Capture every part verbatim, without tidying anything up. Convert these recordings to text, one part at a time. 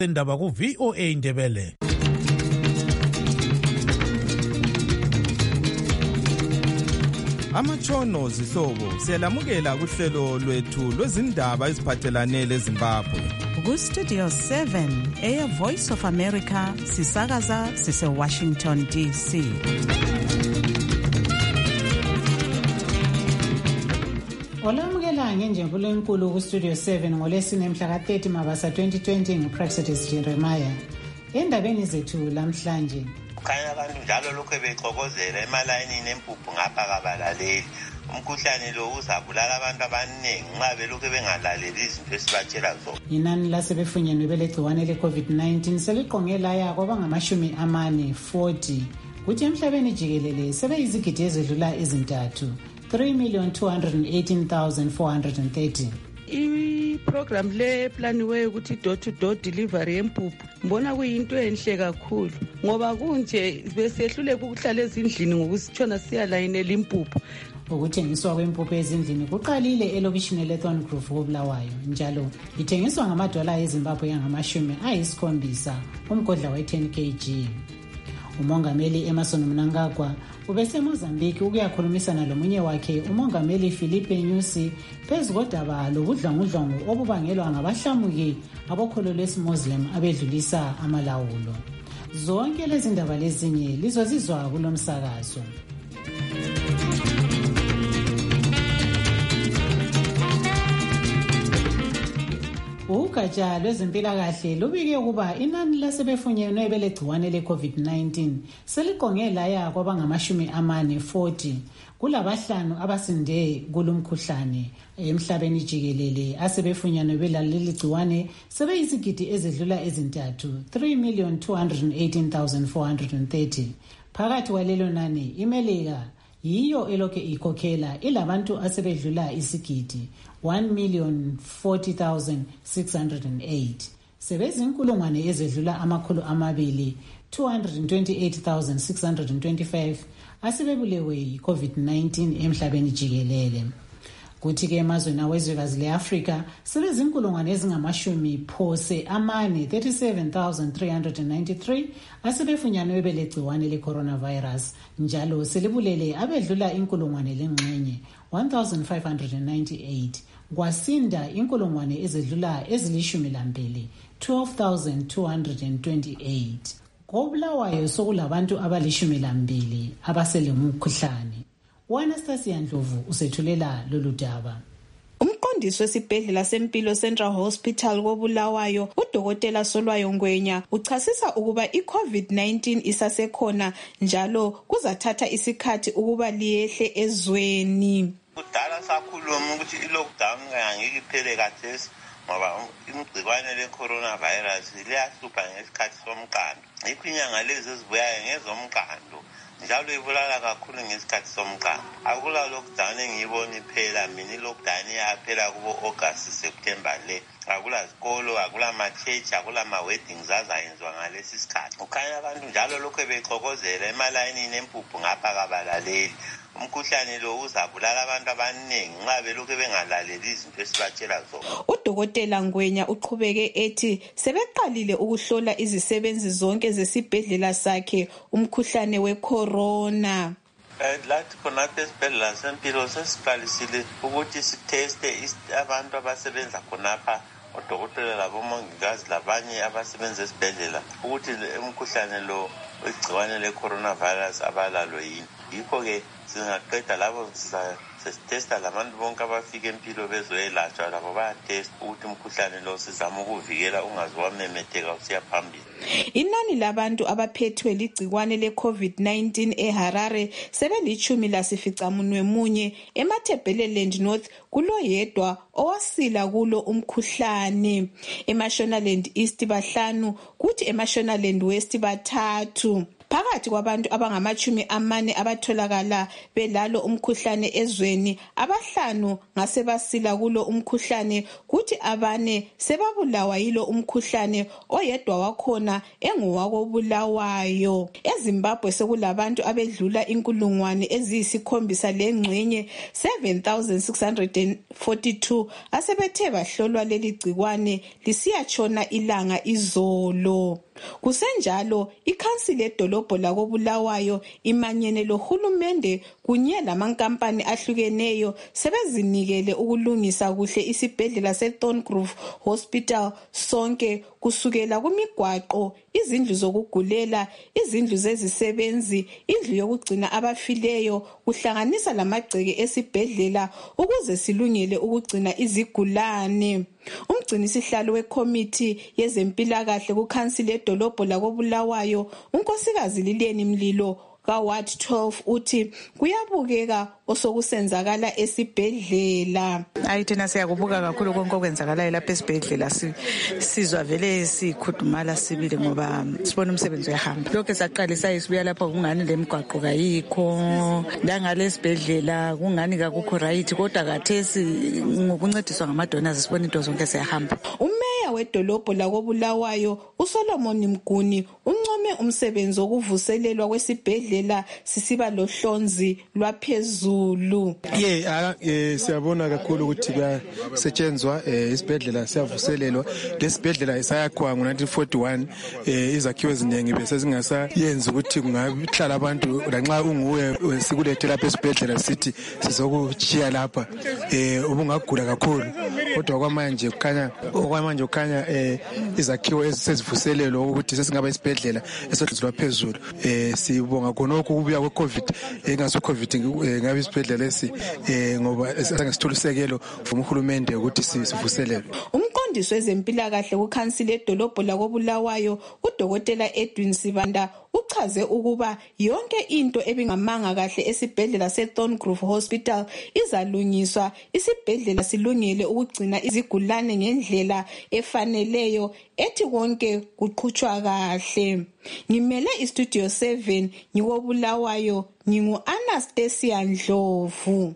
indaba ku V O A Ndebele. Amatshono zihlobo siyalamukela kuhlelo lwethu lwezindaba eziphathelane leZimbabwe. Ku Studio seven eya Voice of America sisakaza sise Washington D C. Olamukela ngenjenbulo enkulu ku Studio seven ngolesine mhla ka thirty Mabasa twenty twenty nguPraxedis Jeremiah. Endabeni zethu lamhlanje khanya abantu njalo lokho bexokozela emalayini nempuphu ngapha kabalaleli umkhuhlane lo uzabulala abantu abaningi nxa belokhu bengalaleli izinto esibatshela zona. Inani lasebefunyenwe belegciwane le-COVID nineteen seliqonge laya kwabangamashumi amane forty kuthi emhlabeni jikelele sebeyizigidi ezedlula ezintathu three million two hundred eighteen thousand four hundred thirty. I-program le planiweyo ukuthi door to door delivery yempuphu mbona kuyinto enhle kakhulu ngoba kunje besehluleka ukuhlala ezindlini ngokusitshona siyalayinela impuphu. Ukuthengiswa kwempuphu ezindlini kuqalile elokishini leThorn Grove koBulawayo njalo ithengiswa ngamadola eZimbabwe yangamashumi ayisikhombisa umgodla we-ten kilograms. Umongameli Emmerson Mnangagwa ubeseMozambique ukuyakhulumisana lomunye wakhe umongameli Filipe Nyusi phezu kodaba lobudlwangudlwangu obubangelwa ngabahlamuki abokholo lwesiMuslim abedlulisa amalawulo. Zonke lezi ndaba lezinye lizozizwa kulomsakazo. Ugatsha lwezempilakahle lubike ukuba inani lasebefunyenwe belegciwane le-COVID nineteen seliqonge laya kwabangamashumi amane forty kulabahlanu abasinde kulumkhuhlane emhlabeni jikelele asebefunyenwe belaleli gciwane sebeyizigidi ezedlula ezintathu three million two hundred eighteen thousand four hundred thirty. Phakathi kwalelo nani imelika yiyo elokhe ikhokhela ilabantu asebedlula isigidi one million forty thousand six hundred eight. Sebezinkulungwane ezedlula amakhulu amabili two hundred twenty-eight thousand six hundred twenty-five asebebulewe yi-COVID nineteen emhlabeni jikelele. Kuthi-ke emazweni awezwekazi le-Afrika sebezinkulungwane ezingamashumi phose amane thirty-seven thousand three hundred ninety-three asebefunyanwe belegciwane le-coronavirus njalo selibulele abedlula inkulungwane lengxenye one thousand five hundred ninety-eight kwasinda inkulungwane ezedlula ezilishumi lambili twelve thousand two hundred twenty-eight. KoBulawayo sokulabantu abalishumi lambili abasele umkhuhlane. Anastasia Ndlovu usethulela lolu daba. Umqondisi wesibhedlela sempilo Central Hospital koBulawayo uDokotela Solwayo Ngwenya uchasisa ukuba iCovid nineteen isasekhona njalo kuzathatha isikhathi ukuba liyehle ezweni. Kudala sakhuluma ukuthi i-lockdown ngeke iphele kathesi ngoba igciwane le-coronavirus liyahlupha ngesikhathi somqando. Yikho inyanga lezi ezibuyayo ngezomqando njalo ibulala kakhulu ngesikhathi somqando. Akula lockdown engiyibona iphela, mina i-lockdown iyaphela kubo August September le. Akula zikolo, akula ma-church, akula ma-weddings azayenziwa ngalesi sikhathi. Ukhanya abantu njalo lokho bexokozela emalayini nempuphu ngapha kabalaleli umkhuhlane lo uzabulala abantu abaningi nxa belokhu bengalaleli izinto esibatshela zona. UDokotela Ngwenya uqhubeke ethi sebeqalile ukuhlola izisebenzi zonke zesibhedlela sakhe umkhuhlane we-corona. Lathi khonapha esibhedlela sempilo sesiqalisile ukuthi siteste abantu abasebenza khonapha odokotela labomongikazi labanye abasebenza esibhedlela ukuthi umkhuhlane lo igciwane le-coronavirus abalalo yini. Yikho-ke singaqeda labo sitesta labantu bonke abafika empilo bezoyelatshwa labo bayatesta ukuthi umkhuhlane lo sizama ukuvikela ungaze wamemetheka usiya phambili. Inani labantu abaphethwe ligciwane le-COVID nineteen eHarare sebelithumi lasificamunwe munye, eMatabeleland North kuloyedwa owasila kulo umkhuhlane, eMashonaland East bahlanu kuthi eMashonaland West bathathu. Phakathi kwabantu abangamachumi amane abatholakala belalo umkhuhlane ezweni, abahlanu ngasebasila kulo umkhuhlane, kuthi abane sebabulawa yilo umkhuhlane, oyedwa wakhona engowakobulawayo. EZimbabwe sekulabantu abedlula inkulungwane eziyisikhombisa lengxenye seven thousand six hundred forty-two asebethe bahlolwa leli gcikwane lisiyatshona ilanga izolo. Kusenjalo, ikhansili edolobho lakobulawayo imanyene lohulumende kunye lamankampani ahlukeneyo sebezinikele ukulungisa kuhle isibhedlela seThorngrove Hospital sonke, kusukela kumigwaqo, izindlu zokugulela, izindlu zezisebenzi, indlu yokugcina abafileyo, kuhlanganisa lamagceke esibhedlela ukuze silungele ukugcina izigulane. Umgcinisihlalo wekomiti yezempilakahle kukhansili edolobho lakobulawayo, unkosikazi Lileni Mlilo kaWard twelve uthi kuyabukeka osokusenzakala esibhedlela. Hayi thina siyakubuka kakhulu konke okwenzakalayo lapha esibhedlela, sizwa vele sikhudumala sibili ngoba sibona umsebenzi uyahamba. Lokho saqalisa isibuya lapha kungani lemigwaqo kayikho, ngale sibhedlela kungani kakukho right, kodwa kathesi ngokuncediswa ngamadonors sibona into zonke siyahamba. Umeya wedolobho lakobulawayo uSolomon Mguni uncome umsebenzi wokuvuselelwa kwesibhedlela sisiba lohlonzi lwaphezulu. Yeah, eh siyabona kakhulu ukuthi kuyasetshenzwa isibhedlela siyavuselelwa. Lesibhedlela isayakhwa ngo nineteen forty-one, eh izakhiwo eziningi bese zingasayenza ukuthi kungahlala abantu lanxa unguwe sikulethe lapha esibhedlela sithi sizokuchiya lapha eh ubungagula kakhulu, kodwa kwamanje kukhanya okwamanje kukhanya eh izakhiwo ezisezivuselelwa ukuthi sesingaba isibhedlela esohlizwa phezulu. Eh sibonga khonokho kubuya kweCovid, engaso Covid ngabe isibhedlela lesi eh ngoba sangesitholisekelo umhulumende ukuthi sivuselelwe. Umqondisi wezempilakahle kukhansili edolobho lakobulawayo uDokotela Edwin Sibanda uchaze ukuba yonke into ebingamanga kahle esibhedlela seThorngrove Hospital izalungiswa, isibhedlela silungele ukugcina izigulane ngendlela efaneleyo, ethi konke kuqhutshwa kahle. Ngimele iStudio seven ngikobulawayo, ngingu Anastasia Ndlovu.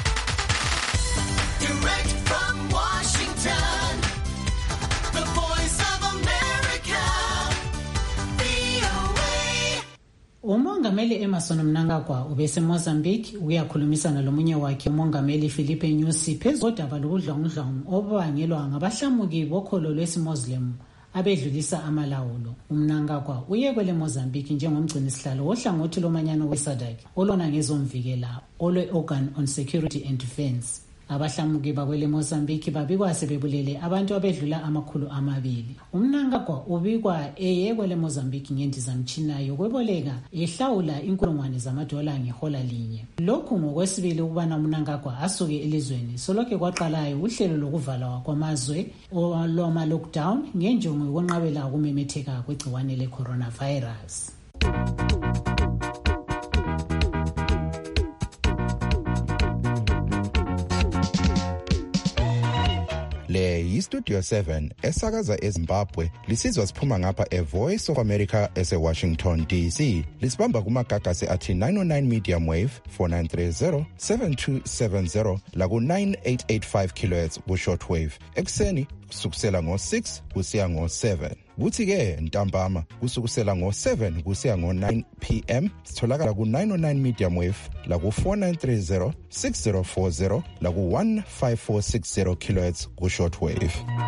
Umongameli Emerson Mnangagwa ubese Mozambique uyakhulumisana lomunye wakhe umongameli Filipe Nyusi phezu kodaba lokudlongudlongo obangelwa ngabahlamuki bokholo lwesimuslim abedlulisa amalawulo. Umnangagwa uye kwele Mozambique njengomgcini sihlalo wohlangothi lomanyano weSADC olona ngezomvikela olwe Organ on Security and Defense. Abahlamuki bakwele Mozambique babikwa sebebulele abantu abedlula amakhulu amabili. Umnangagwa ubikwa eye kwele Mozambique ngendizamtshina yokweboleka ehlawula inkulungwane zamadola ngehola linye. Lokhu ngokwesibili ukubana umnangagwa asuke elizweni solokhe kwaqalayo uhlelo lokuvalwa kwamazwe olwama lockdown ngenjongo yokwenqabela ukumemetheka kwegciwane le-coronavirus. Le yiStudio seven esakaza eZimbabwe, lisizwa siphuma ngapha eVoice of America eseWashington D C. Lisibamba kumagagasi athi nine oh nine medium wave four nine three zero seven two seven zero laku nine eight eight five kilohertz ku shortwave. Ekseni kusukusela ngo six kusiya ngo seven. Kuthi ke ntambama kusukusela ngo seven kusiya ngo nine p m sitholakala ku nine oh nine medium wave la ku four nine three zero six zero four zero la ku one five four six zero kilohertz ku shortwave.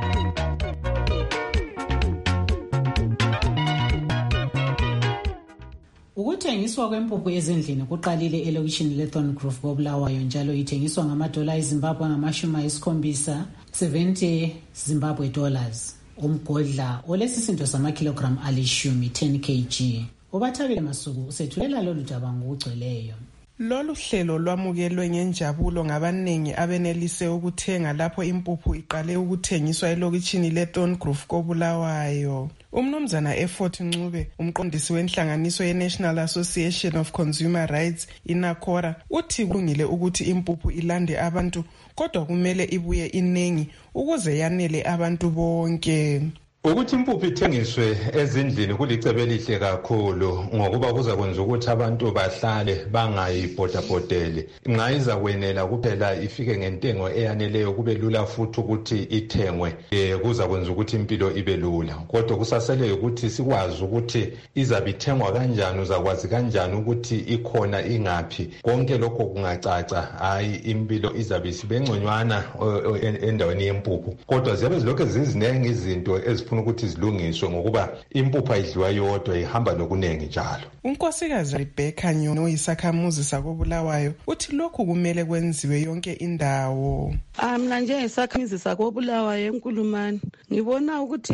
Ukuthengiswa kwempuphu ezindlini kuqalile elokishini leThorngrove kobulawayo, njalo ithengiswa ngamadola eZimbabwe ngamashumi ayisikhombisa seventy Zimbabwe dollars. Umgodla olesisindo samakilogram alishumi ten kilograms. Ubathabile Masuku usethulela lolu daba ngokugcweleyo. Lolu hlelo lwamukelwe ngenjabulo ngabaningi abenelise ukuthenga lapho impuphu iqale ukuthengiswa elokishini leThorngrove kobulawayo. Umnumzana Effort Ncube, umqondisi wenhlanganiso ye-National Association of Consumer Rights inakora, uthi kulungile ukuthi impuphu ilande abantu, kodwa kumele ibuye inengi ukuze yanele abantu bonke. Ukuthi impuphu ithengiswe ezindlini kulicebo elihle kakhulu ngokuba kuzakwenza ukuthi abantu bahlale bangayibhodabhodeli. Nxa izakwenela kuphela ifike ngentengo eyaneleyo kube lula futhi ukuthi ithengwe, eh kuzakwenza ukuthi impilo ibe lula. Kodwa kusasele ukuthi sikwazi ukuthi izabe ithengwa kanjani, uzakwazi kanjani ukuthi ikhona ingaphi. Konke lokho kungacaca, hayi impilo izabe sibengconywana endaweni yempuphu. Kodwa ziyabe zilokho zizinenge izinto ezifuna ukuthi zilungiswe ngokuba impuphu ayidliwa yodwa, ihamba lokunengi njalo. Unkosikazi Rebecca Nyono oyisakhamuzi sakobulawayo uthi lokhu kumele kwenziwe yonke indawo. Mina njengesakhamuzi sakobulawayo eNkulumane ngibona ukuthi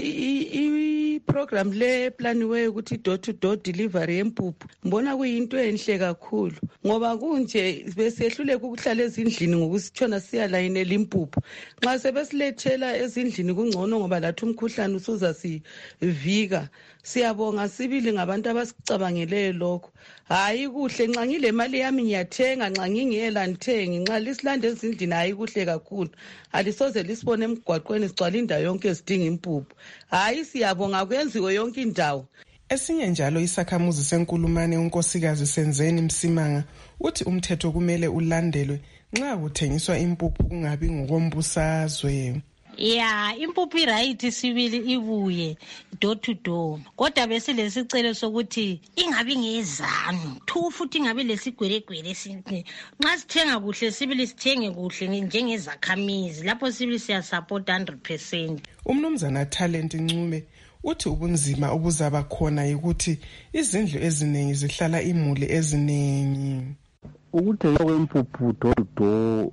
i-program le planiwe ukuthi door to door delivery yempuphu ngibona kuyinto enhle kakhulu ngoba kunje besehluleka ukuhlala ezindlini ngokusitshona siyalayinela impuphu. Nxa sebesilethela ezindlini kungcono ngoba lathi umkhuhlane usuza sivika. Siyabonga sibili ngabantu abasicabangeleyo lokho. Hayi kuhle nxa ngile mali yami ngiyathenga, nxa ngingela ngithengi, nxa lisilanda ezindlini hayi kuhle kakhulu. Alisoze lisibone emgwaqweni sigcwala indawo yonke esidinga impuphu. Hayi siyabonga kwenziwe yonke indawo. Esinye njalo isakhamuzi seNkulumane unkosikazi Senzeni Msimanga uthi umthetho kumele ulandelwe nxa kuthengiswa impuphu kungabi ngokombusazwe. Ya impuphu right sibili ibuye door to door, kodwa bese lesicelo sokuthi ingabi ngezanu thu futhi ingabi lesigweregwere sinke. Nxa sithenga kuhle sibili sithenge kuhle njengezakhamizi, lapho sibili siya support one hundred percent. Umnumzana Talent Ncube uthi ubunzima obuzaba khona ukuthi izindlu eziningi zihlala imuli eziningi. Ukuthenga kwempuphu door to door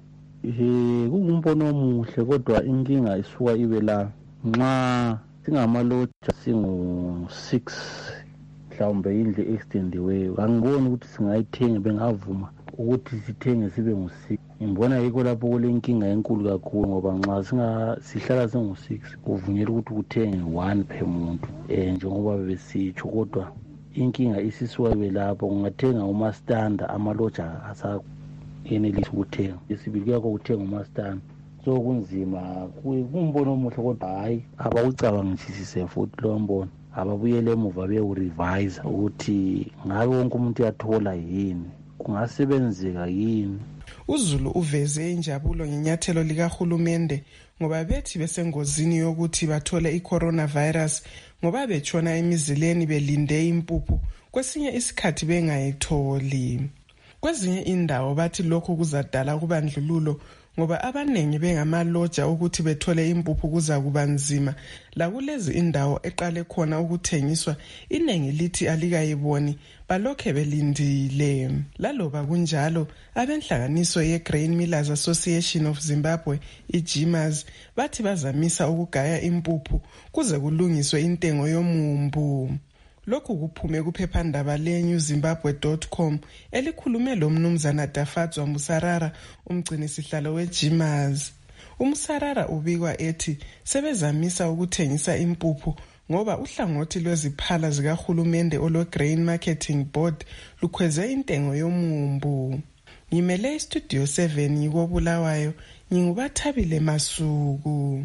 eh kungumbono omuhle, kodwa inkinga isuka ibe la nxa singamaloja singu six mhlawumbe indle extendiweyo. Angiboni ukuthi singayithenga, bengavuma ukuthi sithenge sibe ngu six. Ngibona yikho lapho kule nkinga enkulu kakhulu ngoba nxa singa sihlala singu six kuvunyelwa ukuthi kuthenge one per muntu eh njengoba besitsho, kodwa inkinga isisuka ibe lapho kungathenga umastanda amaloja asa yenelisa ukuthenga. Isibili kuyakho ukuthenga umastanda, so kunzima. Kumbono omuhle kodwa hayi abawucabangisise futhi lo mbono, ababuyele emuva beyokurevise ukuthi ngabe wonke umuntu uyathola yini, kungasebenzeka yini. uZulu uveze injabulo ngenyathelo likahulumende ngoba bethi besengozini yokuthi bathole i-coronavirus ngoba betshona emizileni belinde impuphu, kwesinye isikhathi bengayitholi. Kwezinye indawo bathi lokhu kuzadala kubandlululo ngoba abanengi bengamaloja ukuthi bethole impuphu kuza kuba nzima. La kulezi indawo eqale khona ukuthengiswa inengi lithi alikayiboni balokhe belindile. Laloba kunjalo abenhlanganiso ye-Grain Millers Association of Zimbabwe i-GMAZ bathi bazamisa ukugaya impuphu kuze kulungiswe intengo yomumbu. Lokhu kuphume kuphephandaba le-new zimbabwe dot com elikhulume lo mnumzana Dafadzwa Musarara, umgcini sihlalo we-GMAZ. UMusarara ubikwa ethi sebezamisa ukuthengisa impuphu ngoba uhlangothi lweziphala zikahulumende olwe-Grain Marketing Board lukhweze intengo yomumbu. Ngimele iStudio seven ngikobulawayo, ngingubathabile Masuku.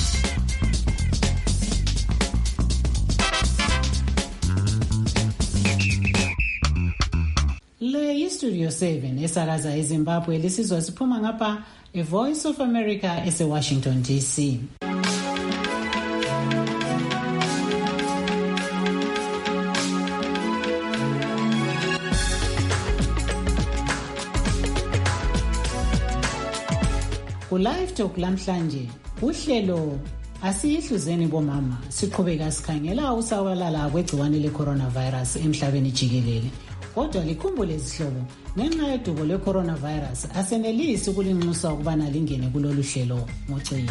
Le yiStudio seven esakaza eZimbabwe lisizwa siphuma ngapha eVoice of America eseWashington D C. Ku-Live Talk lamhlanje uhlelo asiyihluzeni bomama siqhubeka sikhangela usawalala kwegciwane le-coronavirus emhlabeni jikelele. Kodwa likhumbule izihlobo, ngenxa yodubo lwe-coronavirus asenelisi ukulinxusa ukubana lingene kulolu hlelo ngocingo.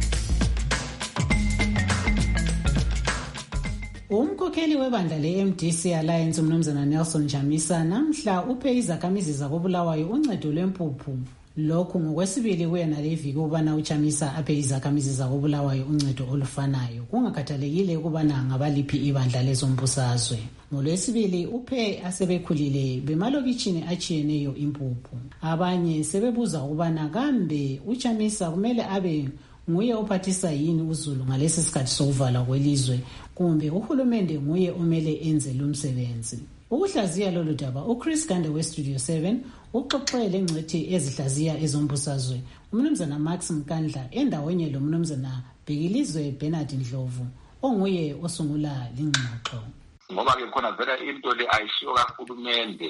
Umkhokheli webandla le-M D C Alliance umnumzana Nelson Jamisa namhla uphe izakhamizi zakobulawayo uncedo lwempuphu. Lokhu ngokwesibili kuyena leviki ukubana uJamisa aphe izakhamizi zakobulawayo uncedo olufanayo kungakhathalekile ukubana ngabaliphi ibandla lezombusazwe. Ngolwesibili uphe asebekhulile bemalokitshini achiyeneyo impuphu. Abanye sebebuza ukubana kambe uJamisa kumele abe nguye ophathisa yini uZulu ngalesi sikhathi sokuvalwa kwelizwe kumbe uhulumende nguye omele enze lo msebenzi. Ukuhlaziya lolu daba uChris Gande weStudio seven uxoxele ngcethi ezihlaziya ezombusazwe umnumzana Max Mkandla endaweni lo mnumzana Bhekilizwe Bernard Ndlovu onguye osungula lingxoxo. Ngoba ke khona vele into le ayisiyo kahulumende,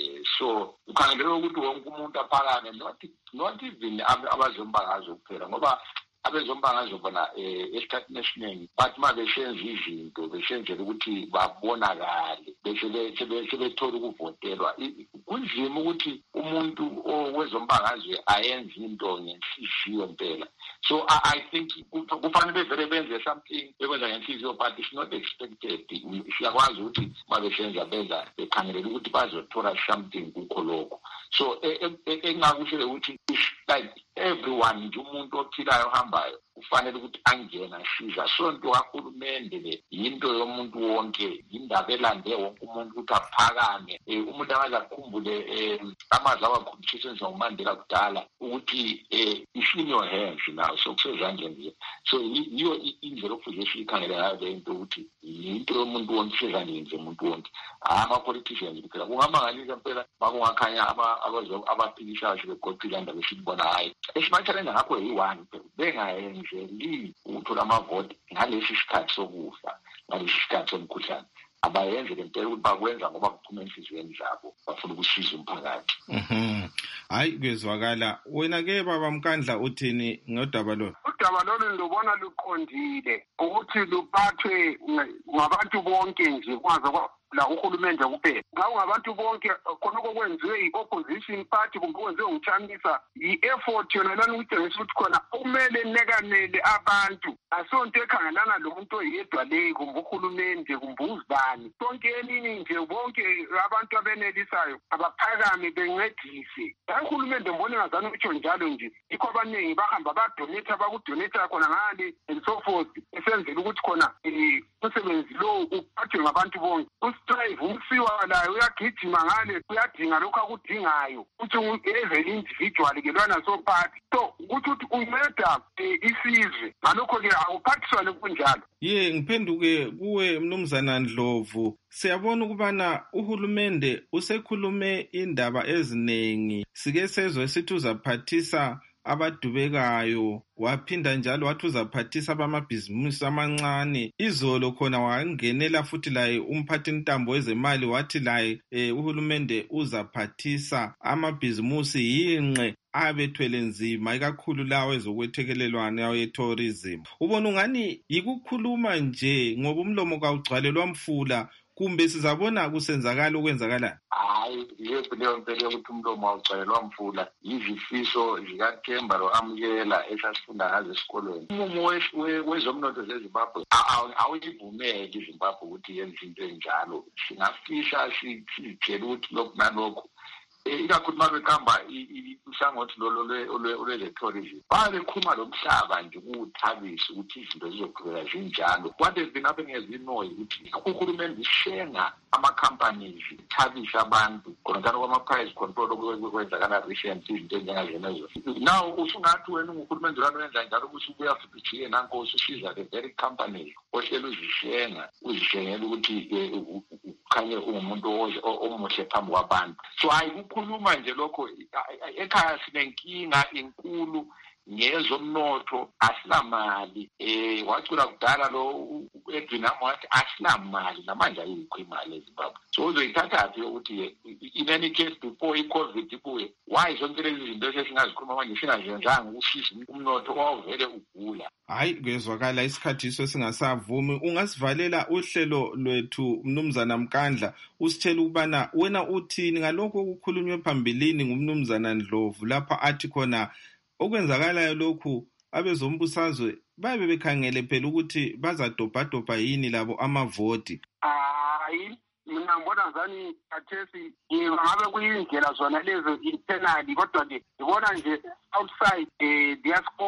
so ukhangelele ukuthi wonke umuntu aphakame, not not even abazombangazwe kuphela, ngoba abezombangazwe bona esikhathini esiningi bathi uma beshenza izinto beshenzela ukuthi babonakale bese bethola ukuvotelwa. Kunzima ukuthi umuntu owezombangazwe ayenze into ngenhliziyo impela. So I, I think kufanele vele benze something bekwenza ngenhliziyo, but it's not expected. Siyakwazi ukuthi uma beshenza benza bekhangelela ukuthi bazothola something kukho lokho. So engakusho ukuthi like everyone nje umuntu ophilayo ohambayo ufanele ukuthi angena asiza. Sonto kahulumende le yinto yomuntu wonke, indaba elande wonke umuntu ukuthi aphakame. Umuntu akazakhumbule amazwi awakhumbushiswe nguMandela kudala ukuthi it's in your hands now, so kusezandleni nje. So yiyo indlela okufuze siyikhangele ngayo le into ukuthi yinto yomuntu wonke, isezandleni zomuntu wonke, ama-politicians kuphela. Kungamangalisa mpela makungakhanya abaphikishayo begoqile ndaba esibona hayi esimathalenda ngakho yi-one bengayenzeli ukuthola amavoti ngalesi sikhathi sokufa, ngalesi sikhathi somkhuhlane. Abayenze lempela ukuthi bakwenza ngoba kuphuma enhliziyweni zabo, bafuna ukusiza umphakathi. Mhm. Hayi kwezwakala. Wena ke baba Mkandla uthini ngodaba lo? Udaba lolu ndibona luqondile ukuthi luphathwe ngabantu bonke nje, kwaze la uhulumende kuphela. Ngawo ngabantu bonke khona okwenziwe i-opposition party kumbe okwenziwe ngichamisa i-effort yona lana ukutshengisa ukuthi khona kumele nekanele abantu. Asonto ekhangelana lo muntu oyedwa le kumbe uhulumende kumbe uzibani. Sonke eningi nje bonke abantu abenelisayo abaphakame bencedise. Uhulumende mbona ngazana utsho njalo nje. Ikho abaningi bahamba badonate bakudonate khona ngale and so forth. Esenzela ukuthi khona umsebenzi lo uphathwe ngabantu bonke. Strive umsiwa layo uyagijima ngale uyadinga lokho akudingayo ukuthi evele individual ke lwana so party. So ukuthi unceda isizwe ngalokho ke awuphathiswane kunjalo. Ye ngiphenduke kuwe mnumzana Ndlovu, siyabona ukubana uhulumende usekhulume indaba ezinengi, sike sezwe sithi uzaphathisa abadubekayo, waphinda njalo wathi uzaphathisa abamabhizimusi amancane. Izolo khona wangenela futhi laye umphathi ntambo wezemali wathi laye uhulumende uzaphathisa amabhizimusi yinqe abethwele nzima ikakhulu lawo ezokwethekelelwana yawo ye-tourism. Ubona ungani yikukhuluma nje ngoba umlomo kawugcwalelwa mfula, kumbe sizabona kusenzakala okwenzakala? Hayi, yebo leyo mpela ukuthi umlomo awugcwalelwa mfula yizifiso zikaThemba lo-Amukela esasifunda ngazo esikolweni. Umumo wezomnotho zeZimbabwe awuyivumeli iZimbabwe ukuthi yenze into enjalo. Singafisha sitshela ukuthi lokhu nalokhu ikakhulu uma bekhamba uhlangothi lwe-tourism babekhuluma lo mhlaba nje kuwuthabisa ukuthi izinto zizoqhubeka zinjalo. What has been happening as we know ukuthi uhulumende ishenga ama-companies ithabisa abantu khona njalo kwama-price control okwenzakala recent izinto enjengazenezo. Now usungathi wena unguhulumende lwana wenza njalo ukuthi ubuya futhi ujiye nanko ususiza the very companies ohleli uzishenga uzishengela ukuthi khanye umuntu omuhle phambi kwabantu. So ayikukhuluma nje lokho, ekhaya sinenkinga enkulu ngezomnotho, asinamali. Eh wacula kudala lo Edwin wathi asinamali, namanje ayikho imali eZimbabwe. So uzoyithathaphi ukuthi in any case before i-COVID ibuye, why zonke lezi zinto esesingazikhuluma manje singazenzanga ukusiza umnotho owavele ugula? Hayi kwezwakala isikhathi iso singasavumi. Ungasivalela uhlelo lwethu mnumzana Mkandla, usitshela ukubana wena uthini ngalokho okukhulunywe phambilini ngumnumzana Ndlovu lapha athi khona okwenzakalayo lokhu abezombusazwe babe bekhangele phela ukuthi bazadobhadobha yini labo amavoti. Hayi, mina ngibona ngani kathesi ngabe kuyindlela zona lezo internally, kodwa nje ngibona nje outside the their scope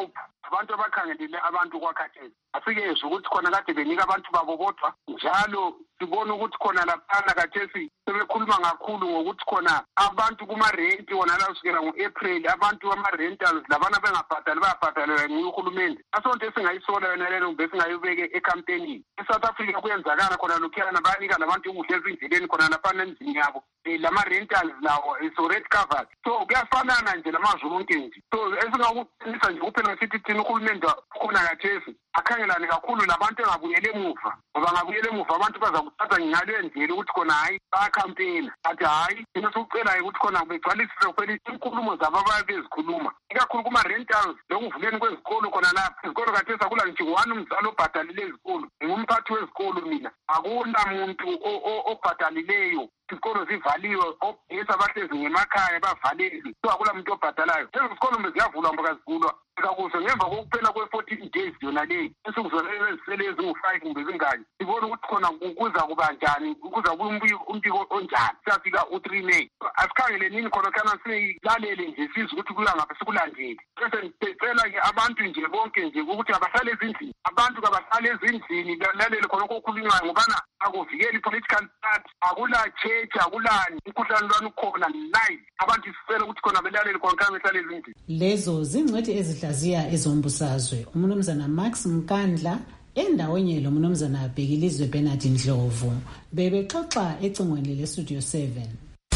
abantu abakhangelele abantu kwakhathesi. Asikezwe ukuthi khona kade benika abantu babo bodwa, njalo sibona ukuthi khona laphana khathesi sebekhuluma kakhulu ngokuthi khona abantu kuma-renti wona la kusukela ngo-April abantu ama-rentals labana bengabhadali bayabhadalelwa nguhulumende. Asonto esingayisola yona lelo mbe singayibeke ekampenini. eSouth Africa kuyenzakala khona lokhuyana bayanika labantu ukudla ezindleleni khona laphana endlini yabo. Lama-rentals lawo is already covered. So kuyafanana nje lamazwe onke nje. So esingakuqinisa nje kuphela sithi thina uhulumende khona khathesi akhangelane kakhulu labantu engabuyele emuva, ngoba ngabuyele emuva abantu bazakuthatha ngale ndlela ukuthi khona hayi bayakhampena. Athi hayi thina sikucelayo ukuthi khona begcwalisise kuphela inkulumo zabo ababezikhuluma, ikakhulu kuma-rentals lokuvuleni kwezikolo khona lapha. Izikolo khathesi akula nje one umzali obhadalile ezikolo, ngumphathi wezikolo mina, akuna muntu obhadalileyo. Izikolo zivaliwe, ogesi abahlezi ngemakhaya bavaleli, so akula muntu obhadalayo. Lezi zikolo beziyavulwa mboka zivulwa kakuhle ngemva kokuphela kwe-fourteen days yona leyi, insuku zona ezisele ezingu-five kumbe zingaki. Sibona ukuthi khona kuza kuba njani, kuza umbiko onjani. Siyafika u-three May. Asikhangele nini khona kana silalele nje sizwe ukuthi kuya ngapha sikulandele. Bese ngicela-ke abantu nje bonke nje ukuthi abahlale ezindlini, abantu kabahlale ezindlini balalele khona okukhulunywayo ngobana akuvikeli political party, akula church, akulani umkhuhlane lwana ukhona live. Abantu sifela ukuthi khona belalele khona kana behlale ezindlini. Lezo zingcwethi ezihlaziya ezombusazwe uMnumzana Max Mkandla endaweni lo Mnumzana Bhekilizwe Bernard Ndlovu bebexoxa ecingweni le Studio seven.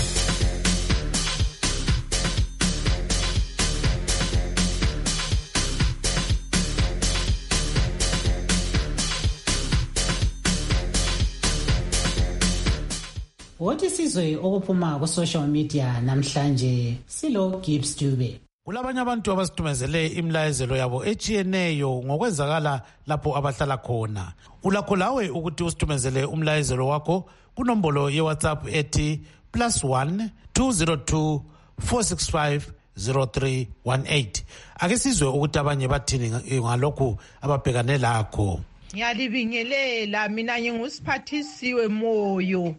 Wothi sizwe okuphuma ku social media namhlanje silo Gibbs Dube. Kulabanye abantu abasitumezele imlayezelo yabo etshiyeneyo ngokwenzakala lapho abahlala khona. Ulakho lawe ukuthi usitumezele umlayezelo wakho kunombolo ye WhatsApp ethi plus one two zero two four six five zero three one eight. Ake sizwe ukuthi abanye bathini ngalokho ababhekane lakho. Ngiyalibingelela, mina ngingusiphathisiwe moyo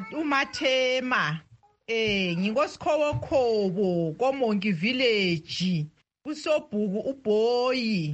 uMathema. Eh ngingosikhowokhobo koMongi Village kusobhuku uBoyi.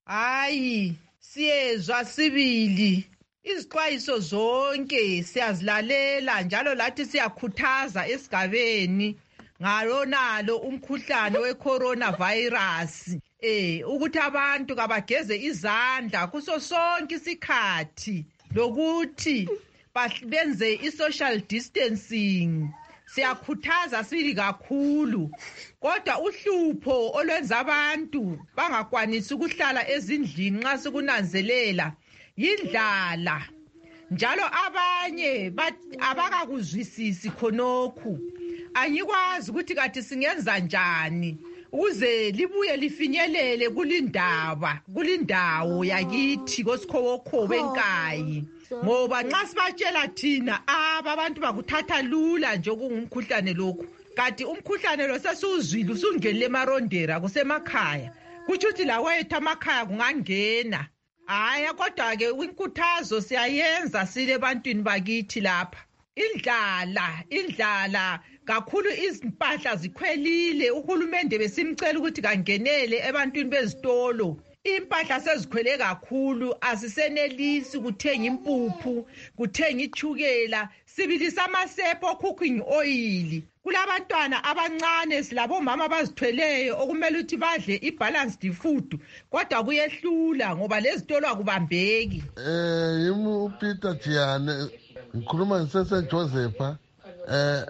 Hayi siyezwa sibili izixwayiso zonke siyazilalela njalo lathi siyakhuthaza esigabeni ngalonalo umkhuhlane weCoronavirus. Eh ukuthi abantu kabageze izandla kuso sonke isikhathi lokuthi benze i-social distancing. Siyakhuthaza sibili kakhulu, kodwa uhlupho olwenza abantu bangakwanisi ukuhlala ezindlini nxa sikunanzelela yindlala, njalo abanye abakakuzwisisi khonokhu. Angikwazi ukuthi kathi singenza njani ukuze libuye lifinyelele kulindaba kulindawo yakithi koSikhowokhobo eNkayi, ngoba nxa sibatshela thina aba abantu bakuthatha lula nje kungumkhuhlane lokhu, kanti umkhuhlane lo sesiwuzwile usungenile emarondera kusemakhaya, kutsho ukuthi lawethu amakhaya kungangena. Hayi kodwa-ke inkuthazo siyayenza sile ebantwini bakithi lapha. Indlala indlala kakhulu, izimpahla zikhwelile. Uhulumende besimcela ukuthi kangenele ebantwini bezitolo. Impahla sezikhwele kakhulu, asisenelisi kuthenga impuphu, kuthenga ichukela, sibilisa amasepa cooking oil. Kulabantwana abancane silabo mama bazithweleyo okumele ukuthi badle i-balanced food, kodwa kuyehlula ngoba lezitolo akubambeki. Eh yimu Peter Jiyane ngikhuluma ngisese Josepha eh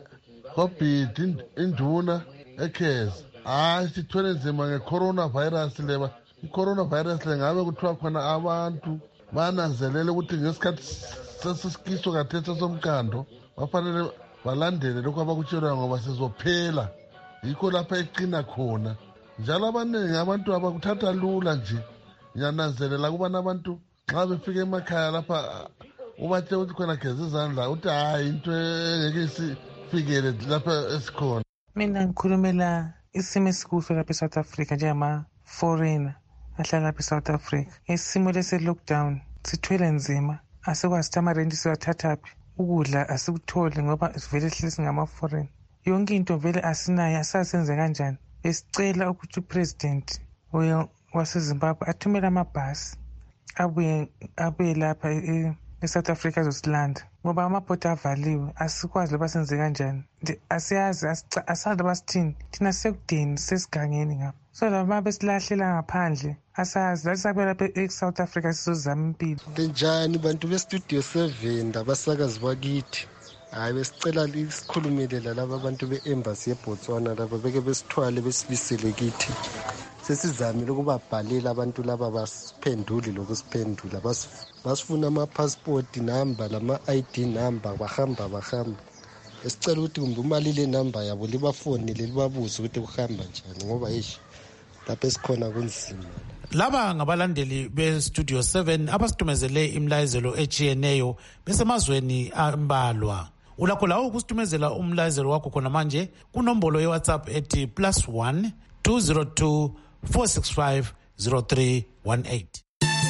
Hobby induna ekhezi. Hayi sithwele nzima nge-coronavirus leba. I-coronavirus le ngabe kuthiwa khona abantu bananzelele ukuthi ngesikhathi sesisikiso kathesi somkando bafanele balandele lokho abakutshelwayo ngoba sizophela. Yikho lapha eqina khona. Njalo abaningi abantu abakuthatha lula nje. Ngiyananzelela kubana abantu nxa befika emakhaya lapha ubathe ukuthi khona geza izandla uthi hayi into engeke isifikele lapha esikhona. Mina ngikhulumela isimo esikuso lapha eSouth Africa njengama-foreigner ahlala lapha eSouth Africa. Isimo lese-lockdown sithwele nzima, asikwazi ukuthi amarenti siwathathaphi, ukudla asikutholi ngoba sivele sihleli singama-foreign. Yonke into vele asinayo, asasenze kanjani. Besicela ukuthi upresident waseZimbabwe athumela amabhasi abuye abuye lapha eSouth Africa azosilanda ngoba amabhoda avaliwe. Asikwazi loba senze kanjani, asiyazi, asazi loba sithini. Thina sekudeni sesigangeni ngapha, so laba besilahlela ngaphandle asazi lathi sakuba lapha eSouth Africa sizozama impilo. Benjani bantu bestudio seven abasakazi bakithi? Hayi besicela isikhulumelela laba abantu be-embassy yeBotswana laba beke besithwale besibisele kithi. Sesizamile ukubabhalela abantu laba basiphendule lokusiphendula, basifuna ama-passport number lama-I D number, bahamba bahamba. Esicela ukuthi kumbe umali le number yabo libafonele libabuze ukuthi kuhamba njani ngoba yishi lapha esikhona kunzima. Laba ngabalandeli be-Studio seven abasitumezele imlayezelo ejiyeneyo besemazweni ambalwa. Ulakho lawo ukusithumezela umlayezelo wakho khona manje kunombolo ye-WhatsApp ethi plus one two zero two four six five zero three one eight.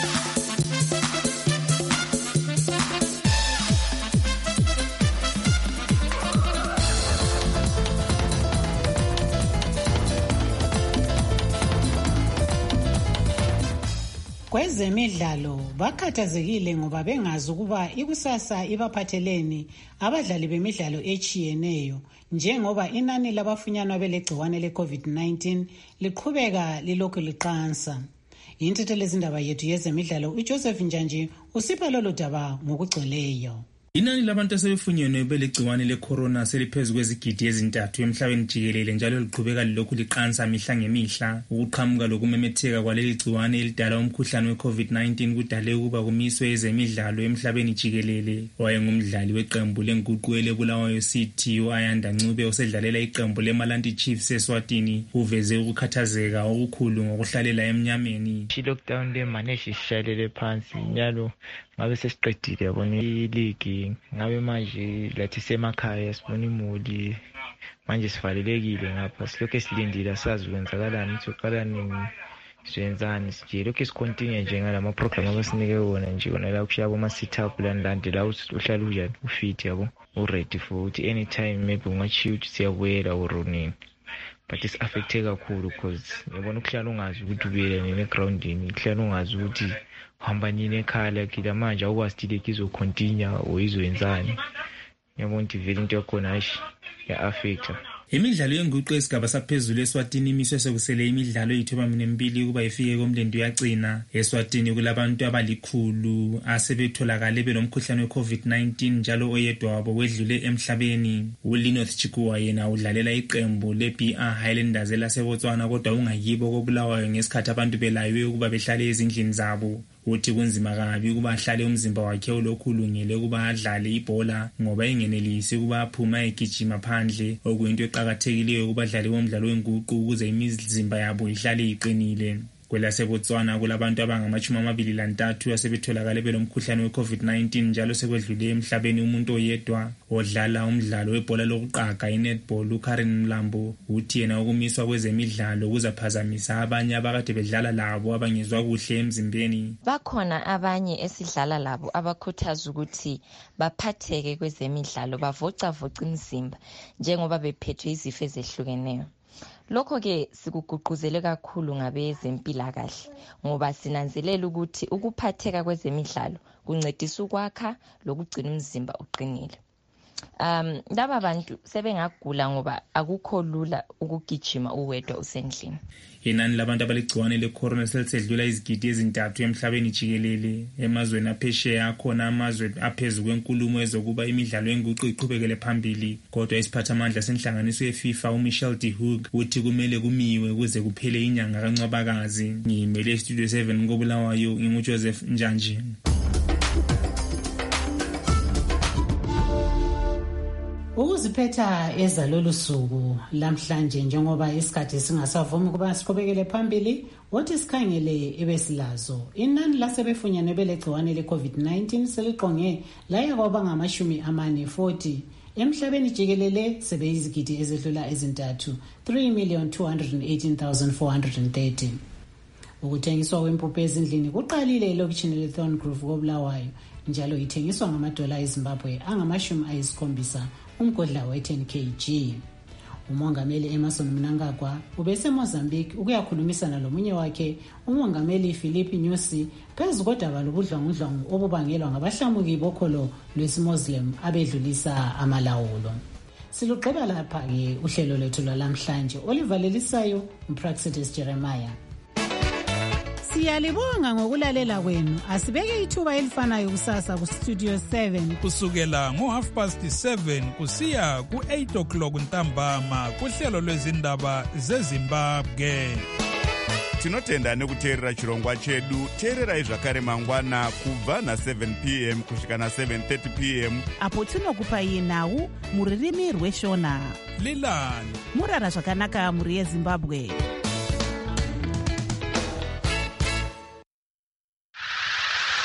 Kwezemidlalo bakhathazekile ngoba bengazi ukuba ikusasa ibaphatheleni abadlali bemidlalo echiyeneyo njengoba inani labafunyanwa belegciwane le-COVID nineteen liqhubeka lilokhu liqansa. Yintethe lezindaba yethu yezemidlalo uJoseph Njanji usipha lolu daba ngokugcweleyo. Inani labantu asebefunyenwe belegciwane le-corona seliphezu kwezigidi ezintathu emhlabeni jikelele njalo liqhubeka lilokhu liqansa mihla ngemihla. Ukuqhamuka lokumemetheka kwaleli gciwane elidala umkhuhlane we-COVID nineteen kudale ukuba kumiswe ezemidlalo emhlabeni jikelele. Wayengumdlali weqembu lenguqu elebulawayo City u-Ayanda Ncube osedlalela iqembu leMalanti Chiefs eSwatini uveze ukukhathazeka okukhulu ngokuhlalela emnyameni. I-lockdown le manage ishalele phansi njalo ngabe sesiqedile yabona iligi, ngabe manje lathi semakhaya sibona imuli, manje sivalelekile ngapha silokhu silindile asazi ukwenzakalani ukuthi uqala nini siyenzani sije lokhu sikontinue nje ngalama program abasinike wona nje wona la kushaya ama sit up landande la uhlala unjani ufit yabo uready for ukuthi anytime maybe ungachiya ukuthi siyabuyela uronini. But it's affected kakhulu because yabona ukuhlala ungazi ukuthi ubuyela nini egroundini, ukuhlala ungazi ukuthi hamba nini ekhaya kila manje awukwazi ukuthi izocontinue or izoyenzani. Yabona ukuthi vele into yakhona ayishi ya affecta. Imidlalo yenguqu esigaba saphezulu eSwatini imiswe sekusele imidlalo eyithoba minembili kuba ifike komlendo yagcina. eSwatini kulabantu abalikhulu asebetholakale belomkhuhlane we-COVID nineteen njalo oyedwa wabo wedlule emhlabeni. uLinoth Chikuwa yena udlalela iqembu le-B R Highlanders elaseBotswana kodwa ungayibo kobulawayo ngesikhathi abantu belaywe ukuba behlale ezindlini zabo. Uthi kunzima kabi ukuba ahlale umzimba wakhe ulokhu ulungile ukuba adlale ibhola ngoba engenelisi ukuba aphuma egijima phandle, okuyinto eqhakathekileyo kubadlali bomdlalo wenguqu ukuze imizimba yabo ihlale iqinile. kwelaseBotswana kulabantu abangamashumi amabili lantathu asebetholakale belomkhuhlane we-COVID nineteen njalo sekwedlule emhlabeni umuntu oyedwa odlala umdlalo webhola lokuqaga i-netball. uKaren Mlambo uthi yena ukumiswa kwezemidlalo kuzaphazamisa abanye abakade bedlala labo abangezwa kuhle emzimbeni. Bakhona abanye esidlala labo abakhuthaza ukuthi baphatheke kwezemidlalo bavocavoca imizimba njengoba bephethwe izifo ezehlukeneyo. Lokho ke sikuguquzele kakhulu ngabezempilakahle ngoba sinanzelela ukuthi ukuphatheka kwezemidlalo kuncedisa ukwakha lokugcina umzimba uqinile. Um laba bantu sebengagula ngoba akukho lula ukugijima uwedwa usendlini. Inani labantu abaligciwane le-corona selisedlula izigidi ezintathu emhlabeni jikelele. Emazweni aphesheya akhona amazwe aphezu kwenkulumo ezokuba imidlalo yenguqu iqhubekele phambili, kodwa isiphathamandla senhlanganiso yeFIFA uMichel de Hoog uthi kumele kumiwe kuze kuphele inyanga kaNcwabakazi. Ngimele Studio seven ngobulawayo nginguJoseph Njanji. Ukuziphetha ezalolu suku lamhlanje njengoba isikhathi singasavumi ukuba siqhubekele phambili, wothi sikhangele ebesilazo. Inani lasebefunyanwe belegciwane le-COVID nineteen seliqonge laya kwaba ngamashumi amane forty. Emhlabeni jikelele sebeyizigidi ezedlula ezintathu, three million two hundred eighteen thousand four hundred thirty. Ukuthengiswa kwempuphu ezindlini kuqalile elokishini le-Thorn Grove kobulawayo njalo ithengiswa ngamadola eZimbabwe angamashumi ayisikhombisa umgodla we-ten kilograms. umongameli Emerson Mnangagwa ubeseMozambique ukuyakhulumisana lomunye wakhe umongameli Philip Nyusi phezu kodaba lobudlwangudlwangu obubangelwa ngabahlamuki bokholo lwesimuslim abedlulisa amalawulo. Silugqiba lapha-ke uhlelo lwethu lwalamhlanje olivalelisayo uPraxitis Jeremiah. Siyalibonga ngokulalela kwenu. Asibeke ithuba elifanayo kusasa ku Studio seven kusukela ngo half past seven kusiya ku eight o'clock ntambama kuhlelo lwezindaba zeZimbabwe. Tinotenda nekuteerera chirongwa chedu. Teererai zvakare mangwana kubva na seven p m kusvika na seven thirty p m apo tinokupai nhau muririmi rweshona. Lilani murara zvakanaka muri yeZimbabwe.